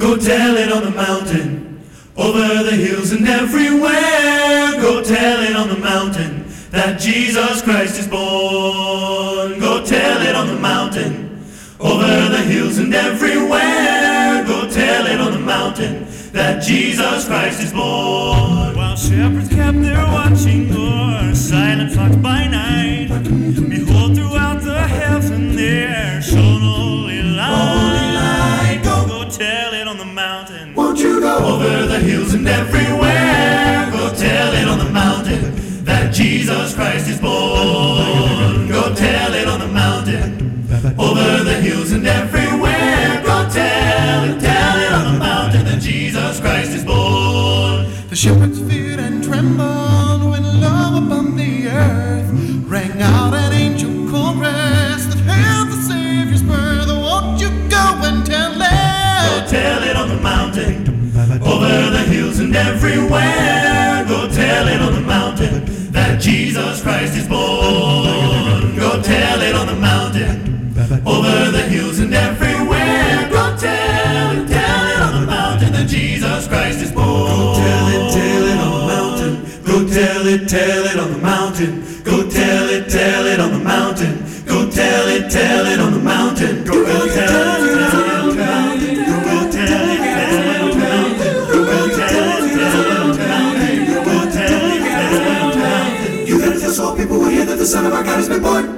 Go tell it on the mountain, over the hills and everywhere. Go tell it on the mountain that Jesus Christ is born. Go tell it on the mountain, over the hills and everywhere. Go tell it on the mountain that Jesus Christ is born. While shepherds kept their watching o'er silent flocks by night, behold, throughout the heaven there shone holy light. Go tell it on the mountain. Won't you go over the hills and everywhere? Go tell it on the mountain that Jesus Christ is born. Go tell it on the mountain, over the hills and everywhere. Go tell it on the mountain that Jesus Christ is born. The shepherds feared and trembled when love upon the earth rang out an angel chorus that hailed the Savior's birth. Won't you go and tell it? Go tell it on the mountain, over the hills and everywhere. Go tell it on the mountain that Jesus Christ is born. Go tell it on the mountain, over the hills and everywhere. Go tell it on the mountain that Jesus Christ is born. Go tell it on the mountain. Go tell it on the mountain. Go tell it on the mountain. Go tell it on the mountain. Go tell it on the mountain. Go tell it on the mountain. Go tell it on the mountain. Go tell it on the mountain. You gotta tell so people will hear that the Son of our God has been born.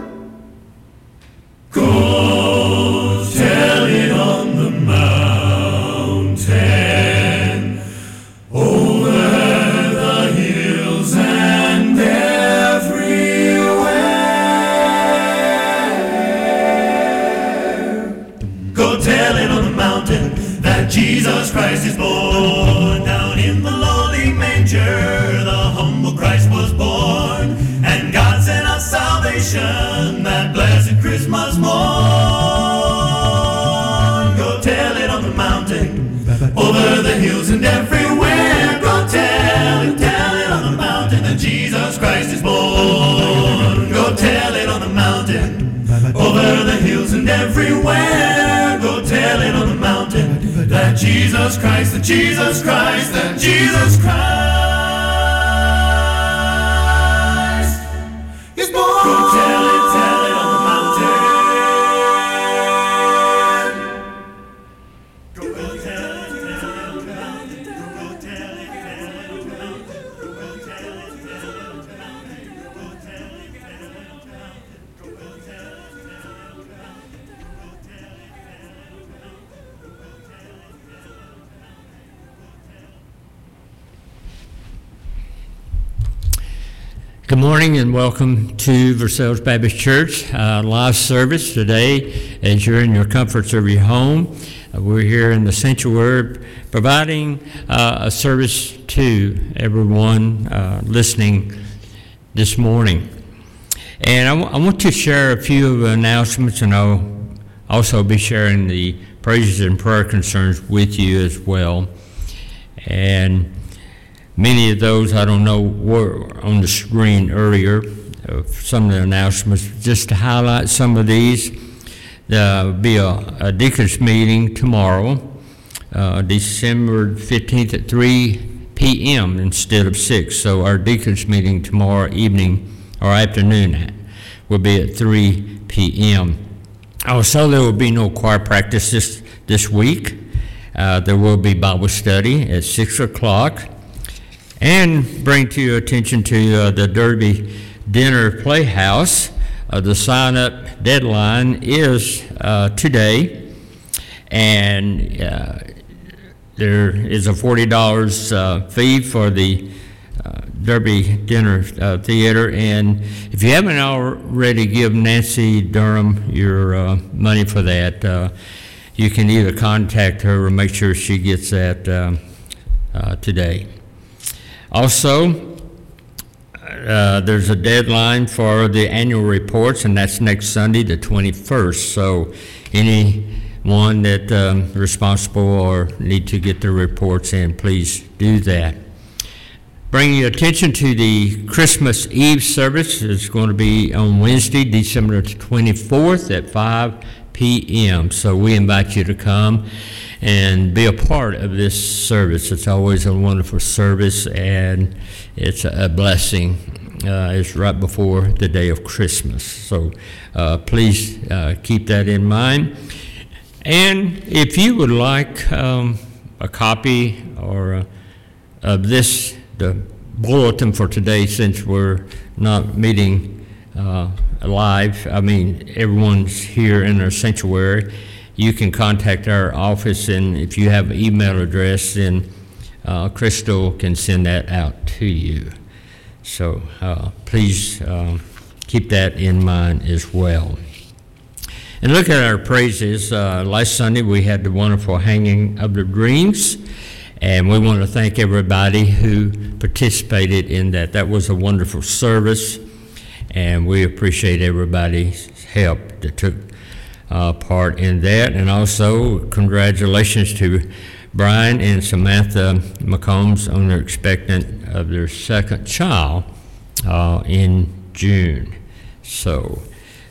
Go tell it on the mountain, over the hills and everywhere. Go tell it on the mountain that Jesus Christ is born. Down in the lowly manger, the humble Christ was born, and God sent us salvation that blessed Christmas morn. Go tell it on the mountain, over the hills and everywhere. Go tell it on the mountain that Jesus Christ is born. Go tell it on the mountain, over the hills and everywhere. Go tell it on the mountain that Jesus Christ, that Jesus Christ, that Jesus Christ is born. Go tell it on the mountain. Go tell it on the mountain. Go tell it on the mountain. Go tell it on the mountain. Go tell it on the mountain. Go tell it on the Good morning and welcome to Versailles Baptist Church live service today as you're in your comforts of your home. We're here in the sanctuary providing a service to everyone listening this morning. And I want to share a few announcements, and I'll also be sharing the praises and prayer concerns with you as well. And many of those, I don't know, were on the screen earlier, some of the announcements. Just to highlight some of these, there will be a deacon's meeting tomorrow, December 15th at 3 p.m. instead of 6. So our deacon's meeting tomorrow evening or afternoon will be at 3 p.m. Also, there will be no choir practice this week. There will be Bible study at 6 o'clock. And bring to your attention to the Derby Dinner Playhouse. The sign-up deadline is today, and there is a $40 fee for the Derby Dinner Theater. And if you haven't already given Nancy Durham your money for that, you can either contact her or make sure she gets that today. Also, there's a deadline for the annual reports, and that's next Sunday, the 21st. So anyone that responsible or need to get their reports in, please do that. Bring your attention to the Christmas Eve service. It's going to be on Wednesday, December 24th at 5 p.m. So we invite you to come. and be a part of this service. It's always a wonderful service, and it's a blessing. It's right before the day of Christmas. So please keep that in mind. And if you would like a copy or of this, the bulletin for today, since we're not meeting live, everyone's here in our sanctuary, you can contact our office, and if you have an email address, then Crystal can send that out to you. So please keep that in mind as well. And look at our praises. Last Sunday we had the wonderful hanging of the greens, and we want to thank everybody who participated in that. That was a wonderful service, and we appreciate everybody's help that took part in that. And also congratulations to Brian and Samantha McCombs on their expectant of their second child in June. So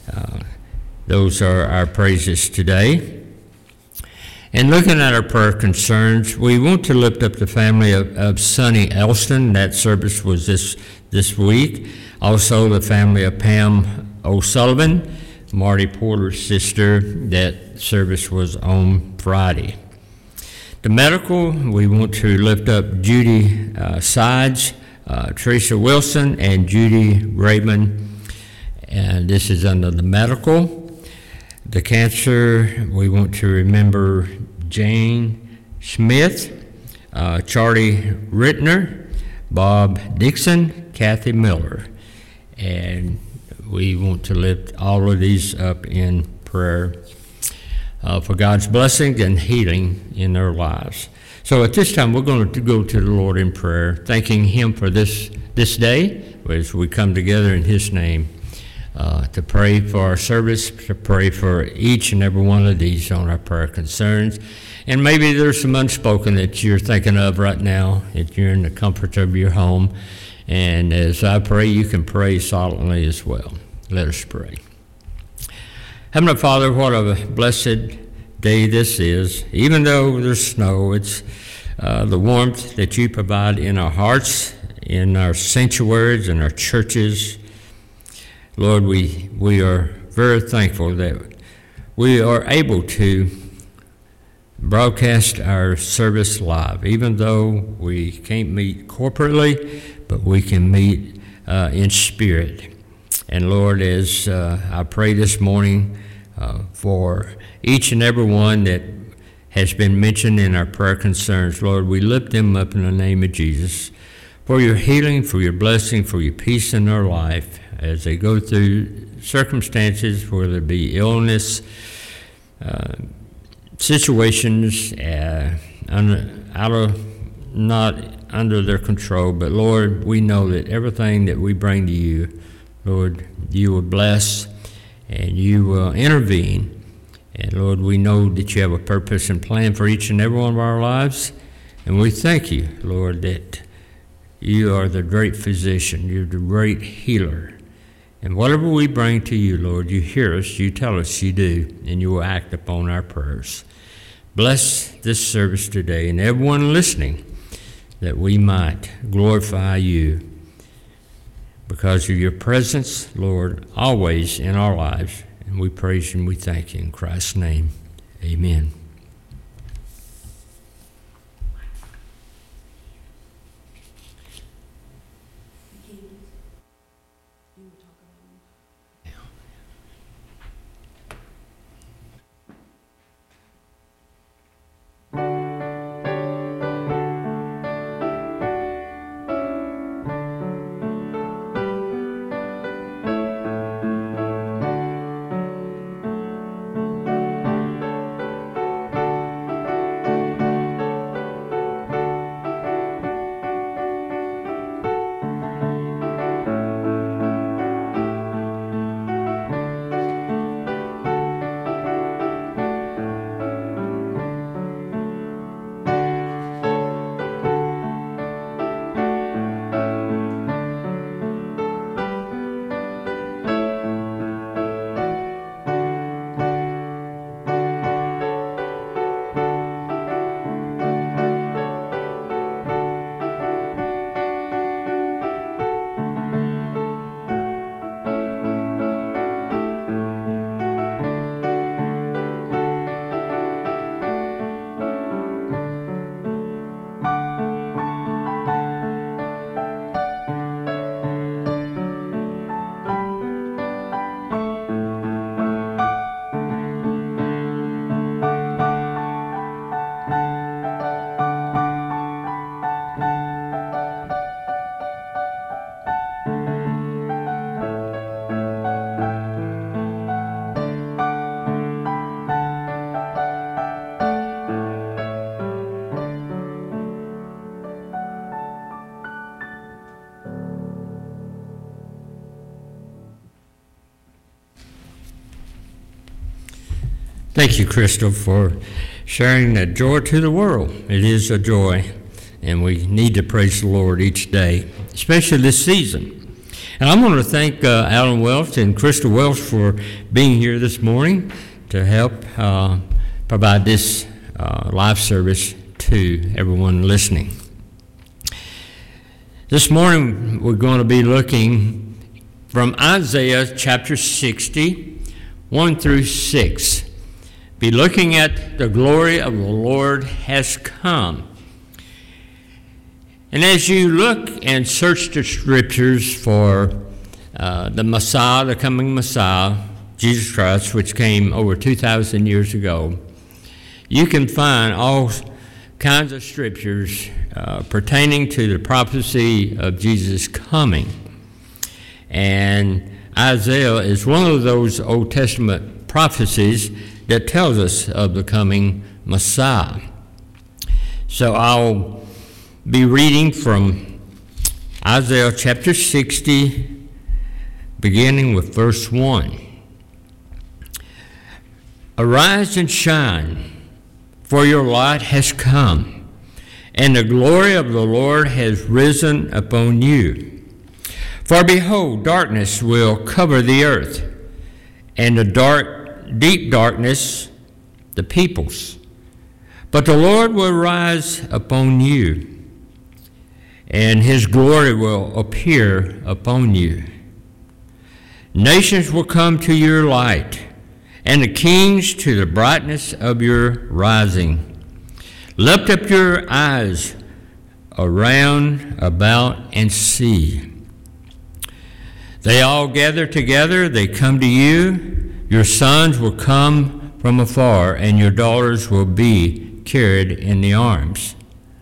those are our praises today. And looking at our prayer concerns, we want to lift up the family of Sonny Elston. That service was this week. Also the family of Pam O'Sullivan, Marty Porter's sister. That service was on Friday. The medical, we want to lift up Judy Sides, Teresa Wilson, and Judy Raymond, and this is under the medical. The cancer, we want to remember Jane Smith, Charlie Rittner, Bob Dixon, Kathy Miller, and we want to lift all of these up in prayer for God's blessing and healing in their lives. So at this time, we're going to go to the Lord in prayer, thanking Him for this day as we come together in His name to pray for our service, to pray for each and every one of these on our prayer concerns. And maybe there's some unspoken that you're thinking of right now, if you're in the comfort of your home. And as I pray, you can pray silently as well. Let us pray. Heavenly Father, what a blessed day this is. Even though there's snow, it's the warmth that you provide in our hearts, in our sanctuaries, in our churches. Lord, we are very thankful that we are able to broadcast our service live, even though we can't meet corporately, but we can meet in spirit. And Lord, as I pray this morning for each and every one that has been mentioned in our prayer concerns, Lord, we lift them up in the name of Jesus for your healing, for your blessing, for your peace in their life as they go through circumstances, whether it be illness, situations not under their control. But Lord, we know that everything that we bring to you, Lord, you will bless and you will intervene. And Lord, we know that you have a purpose and plan for each and every one of our lives. And we thank you, Lord, that you are the great physician. You're the great healer. And whatever we bring to you, Lord, you hear us, you tell us you do, and you will act upon our prayers. Bless this service today and everyone listening, that we might glorify you because of your presence, Lord, always in our lives. And we praise you and we thank you in Christ's name. Amen. Thank you, Crystal, for sharing that joy to the world. It is a joy, and we need to praise the Lord each day, especially this season. And I'm going to thank Alan Welch and Crystal Welch for being here this morning to help provide this live service to everyone listening. This morning, we're going to be looking from Isaiah chapter 60, 1 through 6. Be looking at the glory of the Lord has come. And as you look and search the scriptures for the Messiah, the coming Messiah, Jesus Christ, which came over 2,000 years ago, you can find all kinds of scriptures pertaining to the prophecy of Jesus coming. And Isaiah is one of those Old Testament prophecies that tells us of the coming Messiah. So I'll be reading from Isaiah chapter 60, beginning with verse 1. Arise and shine, for your light has come, and the glory of the Lord has risen upon you. For behold, darkness will cover the earth, and deep darkness the peoples. But the Lord will rise upon you, and his glory will appear upon you. Nations will come to your light, and the kings to the brightness of your rising. Lift up your eyes around about and see. They all gather together, they come to you. Your sons will come from afar, and your daughters will be carried in the arms.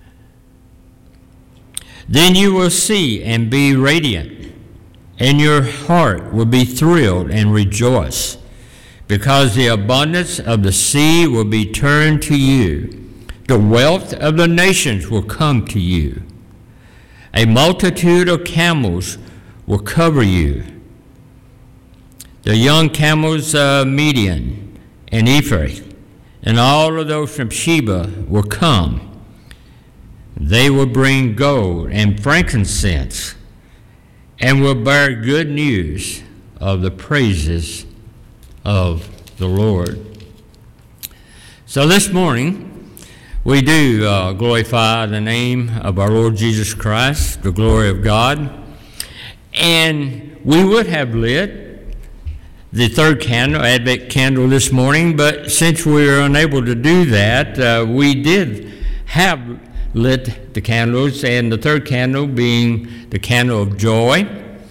Then you will see and be radiant, and your heart will be thrilled and rejoice, because the abundance of the sea will be turned to you. The wealth of the nations will come to you. A multitude of camels will cover you. The young camels of Midian and Ephraim, and all of those from Sheba will come. They will bring gold and frankincense, and will bear good news of the praises of the Lord. So this morning, we do glorify the name of our Lord Jesus Christ, the glory of God. And we would have lit the third candle, Advent candle, this morning, but since we were unable to do that, we did have lit the candles, and the third candle being the candle of joy.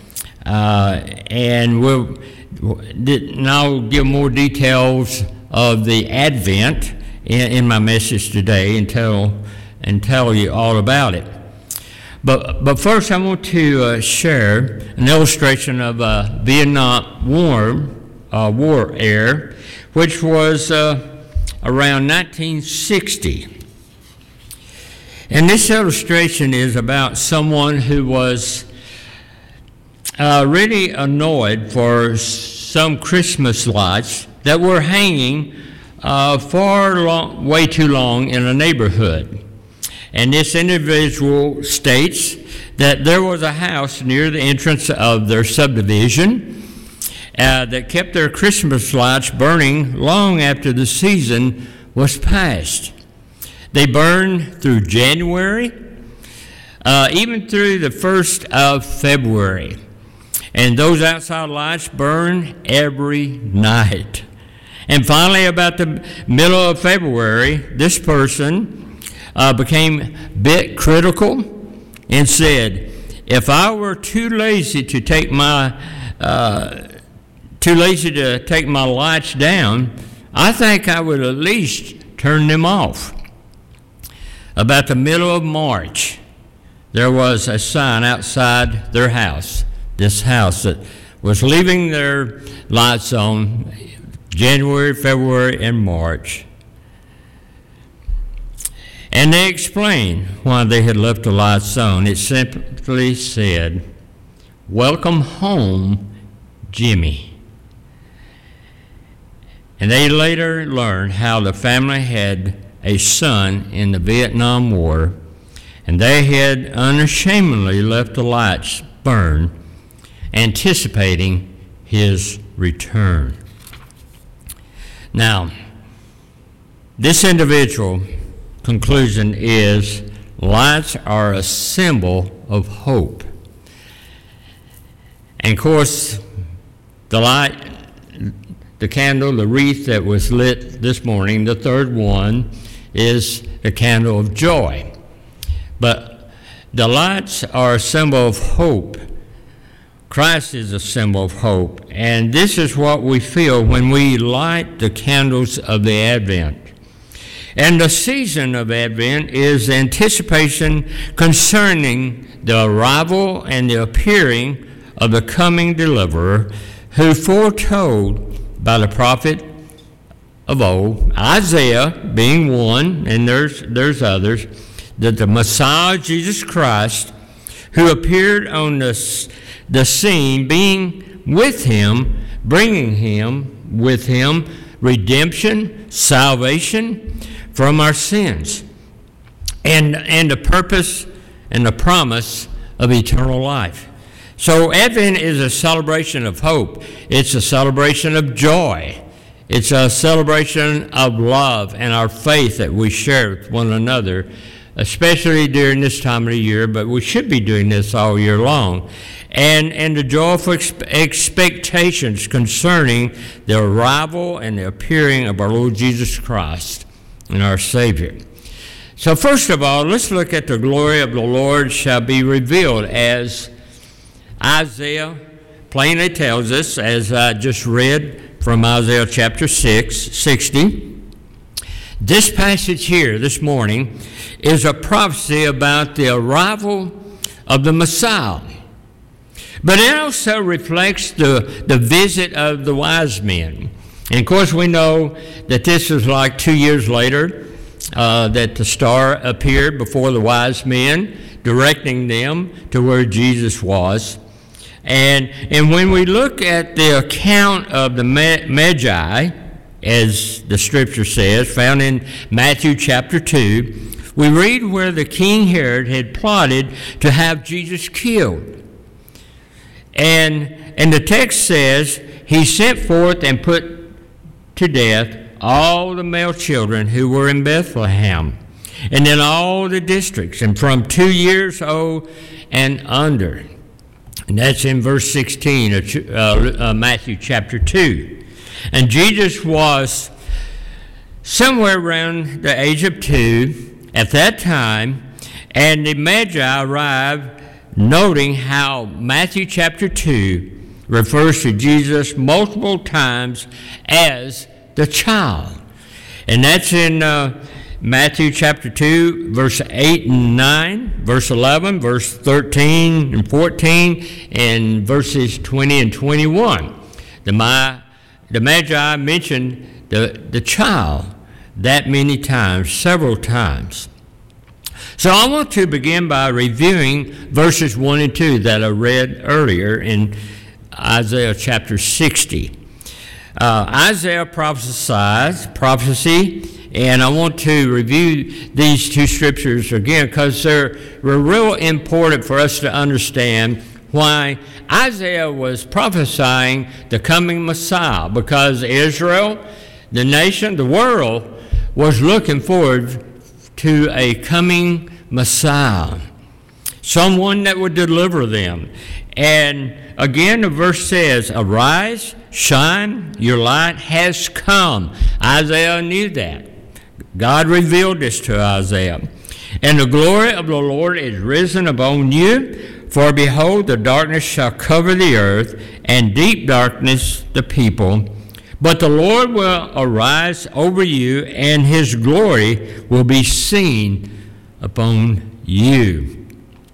And I'll give more details of the Advent in my message today and tell you all about it. But first, I want to share an illustration of a Vietnam War era, which was around 1960. And this illustration is about someone who was really annoyed for some Christmas lights that were hanging way too long in a neighborhood. And this individual states that there was a house near the entrance of their subdivision that kept their Christmas lights burning long after the season was past. They burned through January, even through the 1st of February. And those outside lights burned every night. And finally, about the middle of February, this person became a bit critical and said, if I were too lazy to take my lights down, I think I would at least turn them off. About the middle of March, there was a sign outside their house, this house that was leaving their lights on January, February, and March. And they explained why they had left the lights on. It simply said, "Welcome home, Jimmy." And they later learned how the family had a son in the Vietnam War, and they had unashamedly left the lights burn, anticipating his return. Now, this individual conclusion is lights are a symbol of hope. And of course, the light, the candle, the wreath that was lit this morning, the third one, is the candle of joy. But the lights are a symbol of hope. Christ is a symbol of hope. And this is what we feel when we light the candles of the Advent. And the season of Advent is anticipation concerning the arrival and the appearing of the coming deliverer, who foretold by the prophet of old, Isaiah being one, and there's others, that the Messiah, Jesus Christ, who appeared on the scene, being with him, bringing him with him redemption, salvation from our sins, and the purpose and the promise of eternal life. So Advent is a celebration of hope. It's a celebration of joy. It's a celebration of love and our faith that we share with one another, especially during this time of the year, but we should be doing this all year long. And the joyful expectations concerning the arrival and the appearing of our Lord Jesus Christ and our Savior. So first of all, let's look at the glory of the Lord shall be revealed, as Isaiah plainly tells us, as I just read from Isaiah chapter 60. This passage here this morning is a prophecy about the arrival of the Messiah. But it also reflects the visit of the wise men. And of course we know that this was like 2 years later that the star appeared before the wise men, directing them to where Jesus was. And when we look at the account of the Magi, as the scripture says, found in Matthew chapter 2, we read where the King Herod had plotted to have Jesus killed. And the text says, he sent forth and put to death all the male children who were in Bethlehem, and in all the districts, and from 2 years old and under. And that's in verse 16 of Matthew chapter 2. And Jesus was somewhere around the age of 2 at that time, and the Magi arrived, noting how Matthew chapter 2 refers to Jesus multiple times as the child. And that's in Matthew chapter 2, verse 8 and 9, verse 11, verse 13 and 14, and verses 20 and 21. The Magi mentioned the child that many times, several times. So I want to begin by reviewing verses 1 and 2 that I read earlier in Isaiah chapter 60. Isaiah prophesied prophecy, and I want to review these two scriptures again because they're real important for us to understand why Isaiah was prophesying the coming Messiah, because Israel, the nation, the world, was looking forward to a coming Messiah, someone that would deliver them. And again, the verse says, arise, shine, your light has come. Isaiah knew that. God revealed this to Isaiah. And the glory of the Lord is risen upon you, for behold, the darkness shall cover the earth, and deep darkness the people. But the Lord will arise over you, and his glory will be seen upon you.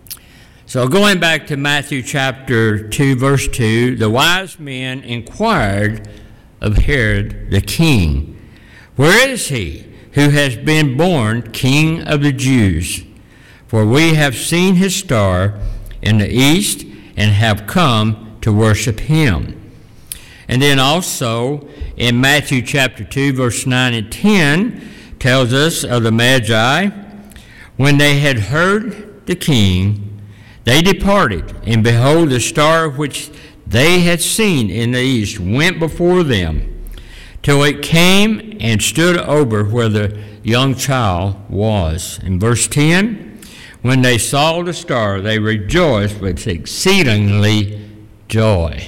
So going back to Matthew chapter 2, verse 2, the wise men inquired of Herod the king, where is he who has been born King of the Jews? For we have seen his star in the east and have come to worship him. And then also in Matthew chapter 2, verse 9 and 10, tells us of the Magi. When they had heard the king, they departed, and behold, the star which they had seen in the east went before them, till it came and stood over where the young child was. In verse 10, when they saw the star, they rejoiced with exceedingly joy.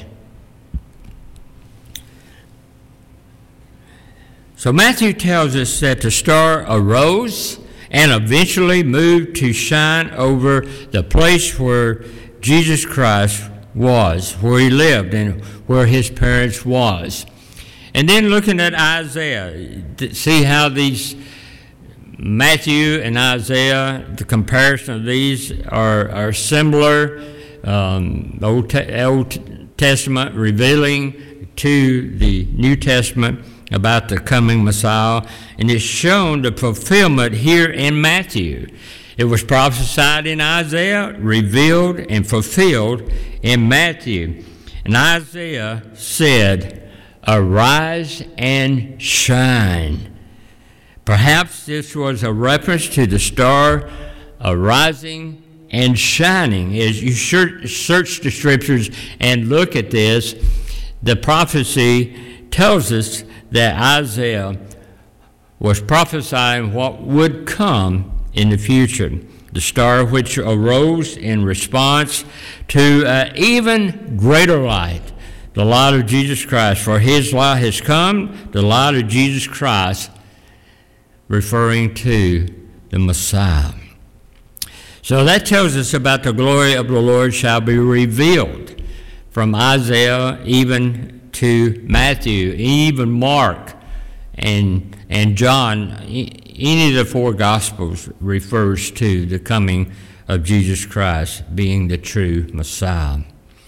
So Matthew tells us that the star arose and eventually moved to shine over the place where Jesus Christ was, where he lived and where his parents was. And then looking at Isaiah, to see how these Matthew and Isaiah, the comparison of these are similar. Old Testament revealing to the New Testament about the coming Messiah, and it's shown the fulfillment here in Matthew. It was prophesied in Isaiah, revealed and fulfilled in Matthew. And Isaiah said, "Arise and shine." Perhaps this was a reference to the star arising and shining. As you search the scriptures and look at this, the prophecy tells us that Isaiah was prophesying what would come in the future. The star which arose in response to even greater light, the light of Jesus Christ. For his light has come, the light of Jesus Christ, referring to the Messiah. So that tells us about the glory of the Lord shall be revealed from Isaiah even to Matthew, even Mark and John. Any of the four Gospels refers to the coming of Jesus Christ being the true Messiah.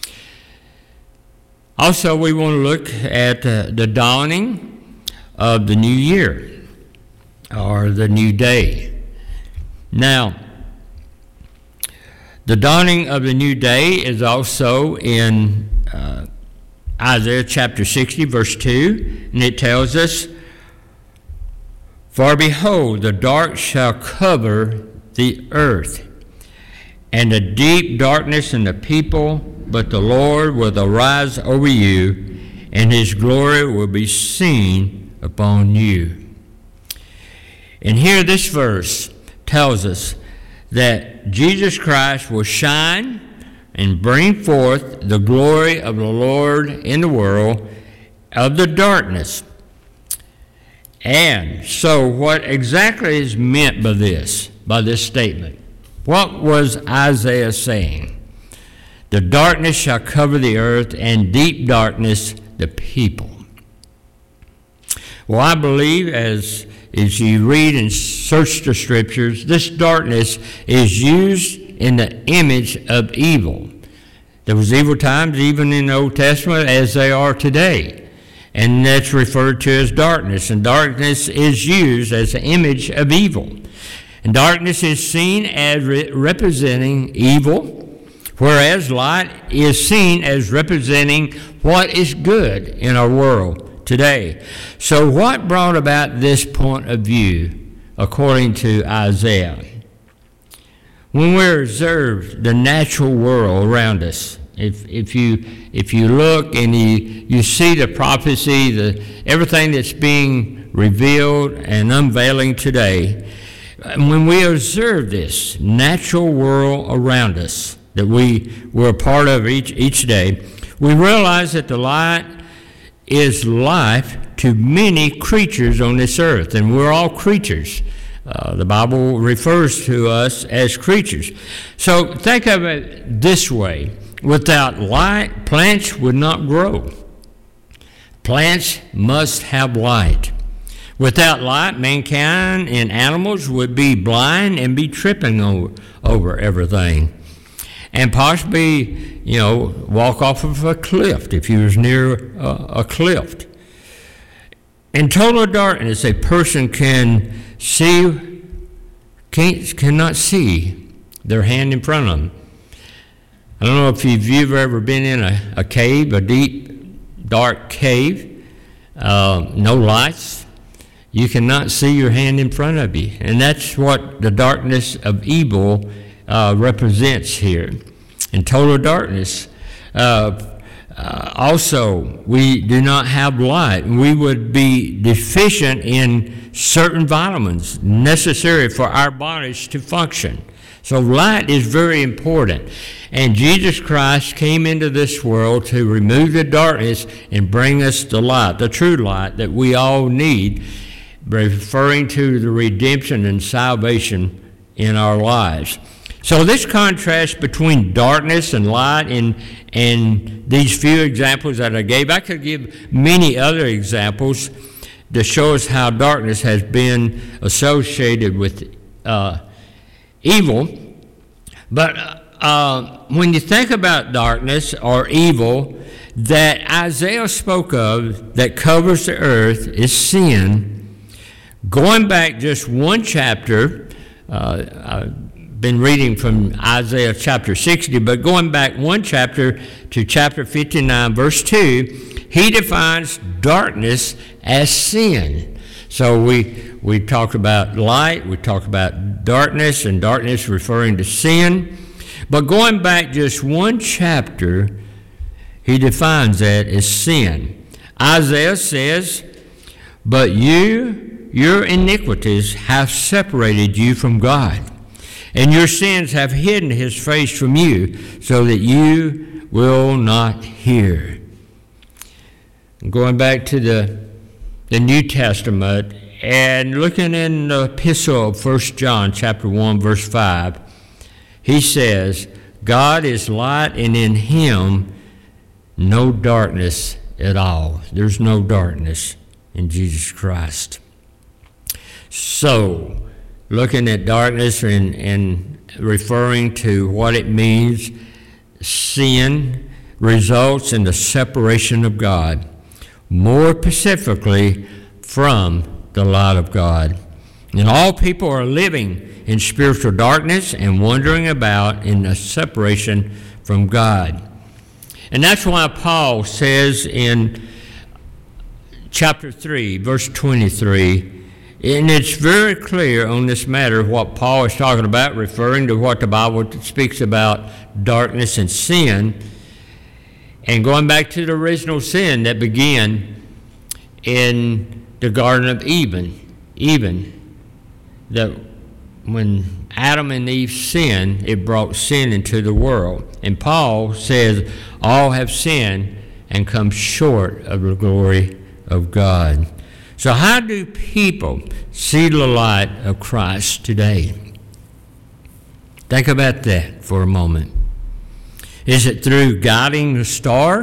Also, we want to look at the dawning of the new year, or the new day. Now, the dawning of the new day is also in Isaiah chapter 60, verse 2, and it tells us, "For behold, the dark shall cover the earth, and a deep darkness in the people, but the Lord will arise over you, and his glory will be seen upon you." And here this verse tells us that Jesus Christ will shine and bring forth the glory of the Lord in the world of the darkness. And so what exactly is meant by this statement? What was Isaiah saying? The darkness shall cover the earth, and deep darkness the people. Well, I believe as you read and search the scriptures, this darkness is used in the image of evil. There was evil times even in the Old Testament as they are today, and that's referred to as darkness. And darkness is used as an image of evil. And darkness is seen as representing evil, whereas light is seen as representing what is good in our world today. So what brought about this point of view according to Isaiah? When we observe the natural world around us, if you look and you see the prophecy, everything that's being revealed and unveiling today, when we observe this natural world around us that we're a part of each day, we realize that the light is life to many creatures on this earth, and we're all creatures. The Bible refers to us as creatures. So think of it this way. Without light, plants would not grow. Plants must have light. Without light, mankind and animals would be blind and be tripping over everything. And possibly, walk off of a cliff if you was near a cliff. In total darkness, a person cannot see their hand in front of them. I don't know if you've ever been in a cave, a deep dark cave, no lights. You cannot see your hand in front of you. And that's what the darkness of evil represents here. In total darkness. Also, we do not have light. We would be deficient in certain vitamins necessary for our bodies to function. So light is very important. And Jesus Christ came into this world to remove the darkness and bring us the light, the true light that we all need, referring to the redemption and salvation in our lives. So this contrast between darkness and light and these few examples that I gave, I could give many other examples to show us how darkness has been associated with evil. But when you think about darkness or evil that Isaiah spoke of that covers the earth is sin. Going back just one chapter, been reading from Isaiah chapter 60, but going back one chapter to chapter 59, verse 2, he defines darkness as sin. So we talked about light, we talked about darkness, and darkness referring to sin. But going back just one chapter, he defines that as sin. Isaiah says, "But your iniquities have separated you from God, and your sins have hidden his face from you, so that you will not hear." Going back to the New Testament and looking in the epistle of 1 John chapter 1, verse 5, he says, "God is light, and in him no darkness at all." There's no darkness in Jesus Christ. So, looking at darkness and referring to what it means, sin results in the separation of God, more specifically from the light of God. And all people are living in spiritual darkness and wandering about in a separation from God. And that's why Paul says in chapter 3, verse 23, and it's very clear on this matter what Paul is talking about, referring to what the Bible speaks about darkness and sin, and going back to the original sin that began in the Garden of Eden, that when Adam and Eve sinned, it brought sin into the world. And Paul says, all have sinned and come short of the glory of God. So how do people see the light of Christ today? Think about that for a moment. Is it through guiding the star?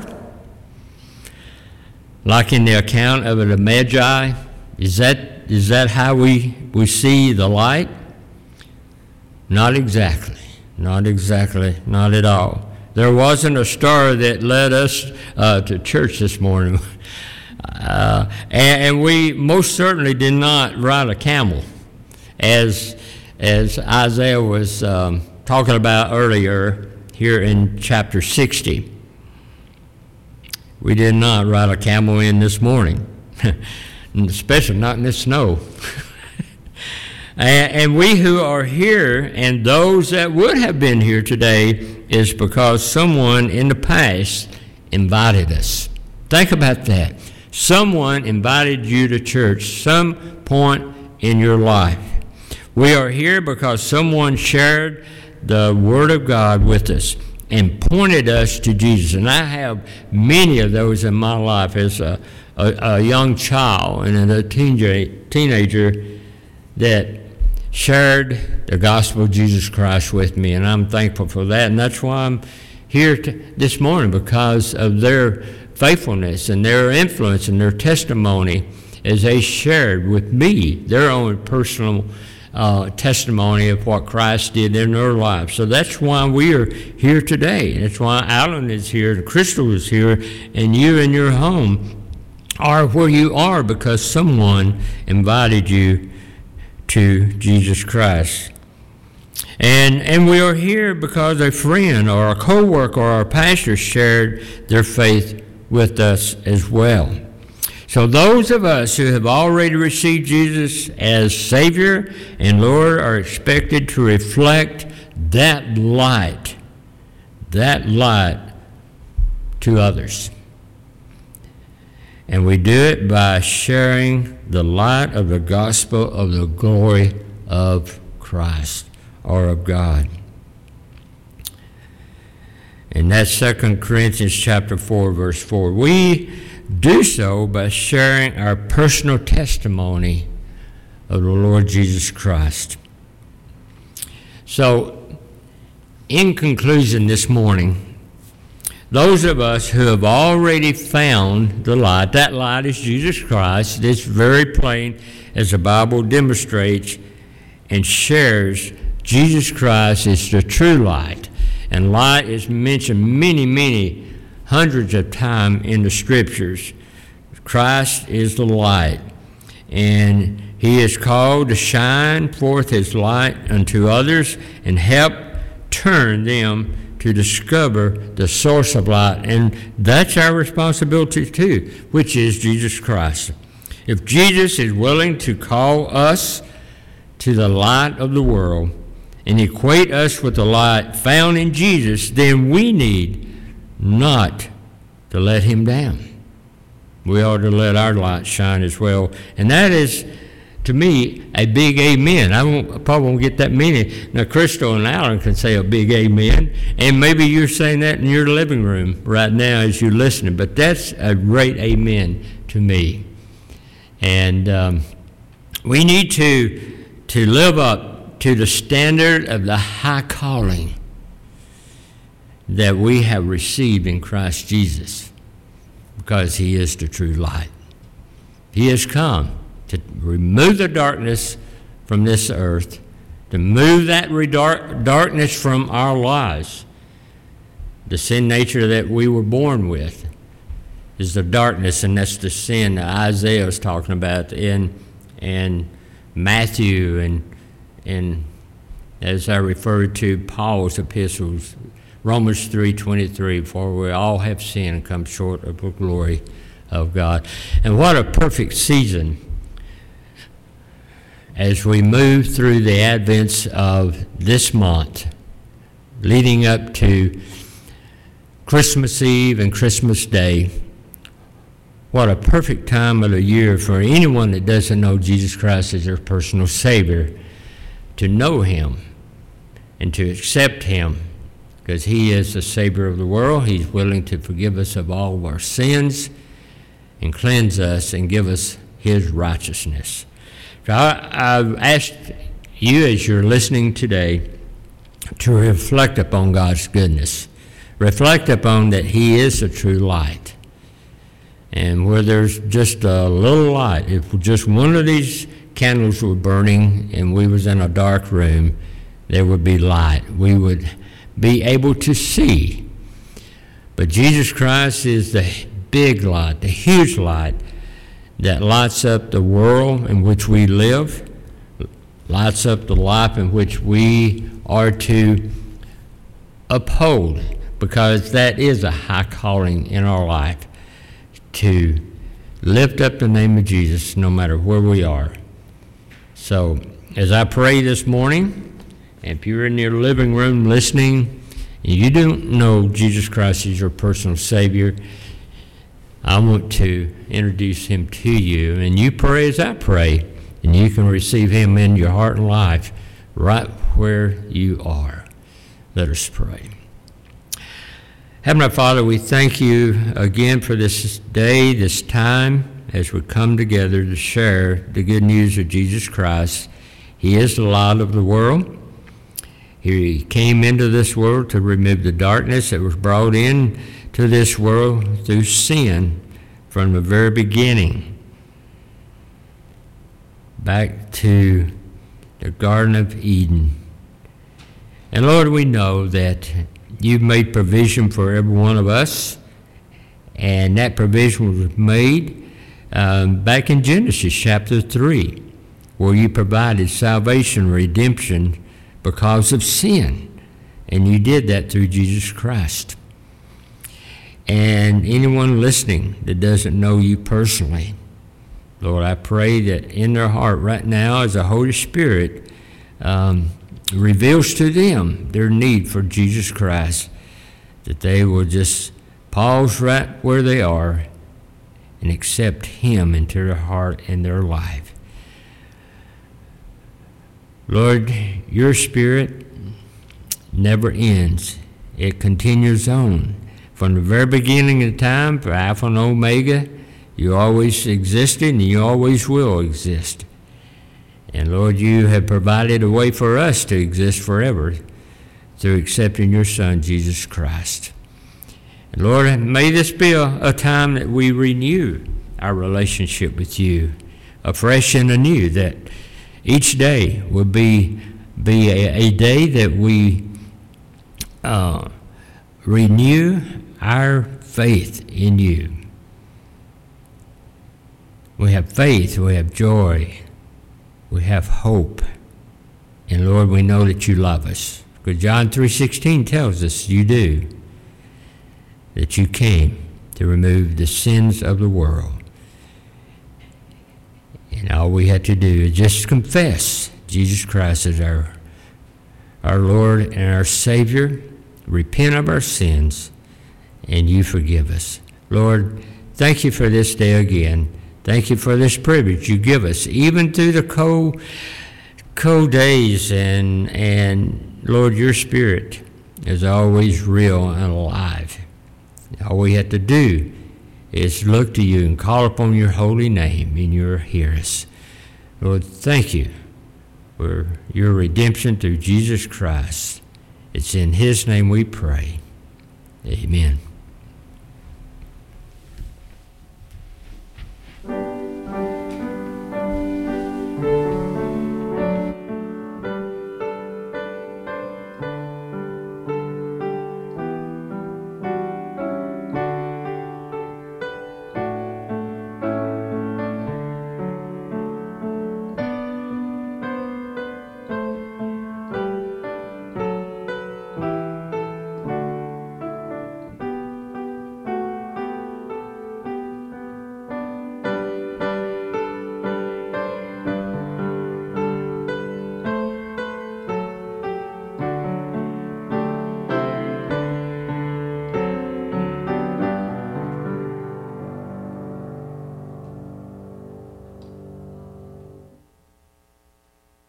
Like in the account of the Magi? Is that how we see the light? Not exactly. Not at all. There wasn't a star that led us to church this morning. And we most certainly did not ride a camel, as Isaiah was talking about earlier here in chapter 60. We did not ride a camel in this morning, especially not in this snow. And we who are here and those that would have been here today is because someone in the past invited us. Think about that. Someone invited you to church some point in your life. We are here because someone shared the Word of God with us and pointed us to Jesus. And I have many of those in my life as a young child and a teenager that shared the gospel of Jesus Christ with me, and I'm thankful for that. And that's why I'm here this morning, because of their faithfulness and their influence and their testimony as they shared with me their own personal testimony of what Christ did in their lives. So that's why we are here today. That's why Alan is here, Crystal is here, and you in your home are where you are because someone invited you to Jesus Christ. And we are here because a friend or a co-worker or a pastor shared their faith with us as well. So those of us who have already received Jesus as Savior and Lord are expected to reflect that light to others. And we do it by sharing the light of the gospel of the glory of Christ or of God. And that's 2 Corinthians chapter 4, verse 4. We do so by sharing our personal testimony of the Lord Jesus Christ. So, in conclusion this morning, those of us who have already found the light, that light is Jesus Christ. It's very plain as the Bible demonstrates and shares. Jesus Christ is the true light. And light is mentioned many hundreds of times in the Scriptures. Christ is the light. And he is called to shine forth his light unto others and help turn them to discover the source of light. And that's our responsibility too, which is Jesus Christ. If Jesus is willing to call us to the light of the world and equate us with the light found in Jesus, then we need not to let him down. We ought to let our light shine as well. And that is, to me, a big amen. I probably won't get that many. Now, Crystal and Alan can say a big amen, and maybe you're saying that in your living room right now as you're listening, but that's a great amen to me. And we need to live up to the standard of the high calling that we have received in Christ Jesus, because he is the true light. He has come to remove the darkness from this earth, to move that darkness from our lives. The sin nature that we were born with is the darkness, and that's the sin that Isaiah was talking about in Matthew and as I referred to Paul's epistles, Romans 3:23, for we all have sinned and come short of the glory of God. And what a perfect season as we move through the advents of this month, leading up to Christmas Eve and Christmas Day. What a perfect time of the year for anyone that doesn't know Jesus Christ as their personal Savior to know him and to accept him, because he is the Savior of the world. He's willing to forgive us of all of our sins and cleanse us and give us his righteousness. So I've asked you, as you're listening today, to reflect upon God's goodness. Reflect upon that he is the true light. And where there's just a little light, if just one of these candles were burning and we was in a dark room, there would be light. We would be able to see. But Jesus Christ is the big light, the huge light that lights up the world in which we live, lights up the life in which we are to uphold, because that is a high calling in our life, to lift up the name of Jesus no matter where we are. So, as I pray this morning, if you're in your living room listening and you don't know Jesus Christ as your personal Savior, I want to introduce him to you. And you pray as I pray, and you can receive him in your heart and life right where you are. Let us pray. Heavenly Father, we thank you again for this day, this time, as we come together to share the good news of Jesus Christ. He is the light of the world. He came into this world to remove the darkness that was brought in to this world through sin from the very beginning, back to the Garden of Eden. And Lord, we know that you've made provision for every one of us, and that provision was made back in Genesis chapter 3, where you provided salvation, redemption because of sin, and you did that through Jesus Christ. and anyone listening that doesn't know you personally. Lord, I pray that in their heart right now, as the Holy Spirit reveals to them their need for Jesus Christ, that they will just pause right where they are and accept Him into their heart and their life. Lord, your Spirit never ends. It continues on. From the very beginning of time, for Alpha and Omega, you always existed and you always will exist. And Lord, you have provided a way for us to exist forever through accepting your Son, Jesus Christ. And Lord, may this be a time that we renew our relationship with you afresh and anew, that each day will be a day that we renew our faith in you. We have faith, we have joy, we have hope. And Lord, we know that you love us. Because John 3:16 tells us you do. That you came to remove the sins of the world. And all we have to do is just confess Jesus Christ as our Lord and our Savior, repent of our sins, and you forgive us. Lord, thank you for this day again. Thank you for this privilege you give us, even through the cold days. And Lord, your Spirit is always real and alive. All we have to do is look to you and call upon your holy name, and you'll hear us. Lord, thank you for your redemption through Jesus Christ. It's in his name we pray. Amen.